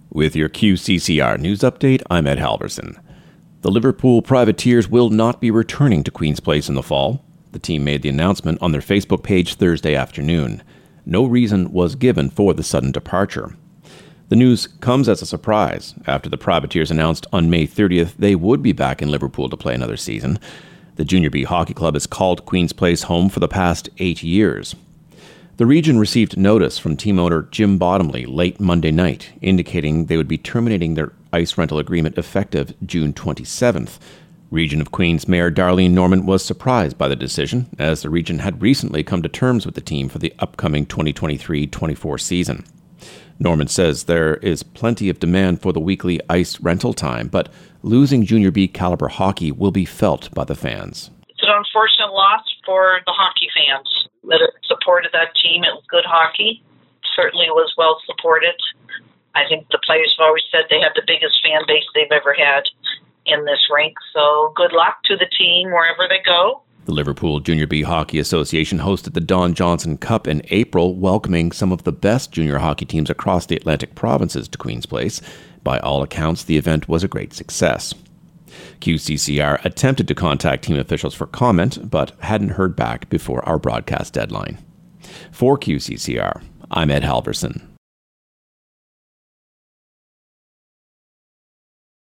With your QCCR news update, I'm Ed Halverson. The Liverpool Privateers will not be returning to Queen's Place in the fall. The team made the announcement on their Facebook page Thursday afternoon. No reason was given for the sudden departure. The news comes as a surprise after the Privateers announced on May 30th they would be back in Liverpool to play another season. The Junior B Hockey Club has called Queen's Place home for the past 8 years. The region received notice from team owner Jim Bottomley late Monday night, indicating they would be terminating their ice rental agreement effective June 27th. Region of Queens Mayor Darlene Norman was surprised by the decision, as the region had recently come to terms with the team for the upcoming 2023-24 season. Norman says there is plenty of demand for the weekly ice rental time, but losing Junior B caliber hockey will be felt by the fans. It's an unfortunate loss for the hockey fans that supported that team. It was good hockey. Certainly was well supported. I think the players have always said they have the biggest fan base they've ever had in this rink. So good luck to the team wherever they go. The Liverpool Junior B Hockey Association hosted the Don Johnson Cup in April, welcoming some of the best junior hockey teams across the Atlantic provinces to Queen's Place. By all accounts, the event was a great success. QCCR attempted to contact team officials for comment, but hadn't heard back before our broadcast deadline. For QCCR, I'm Ed Halverson.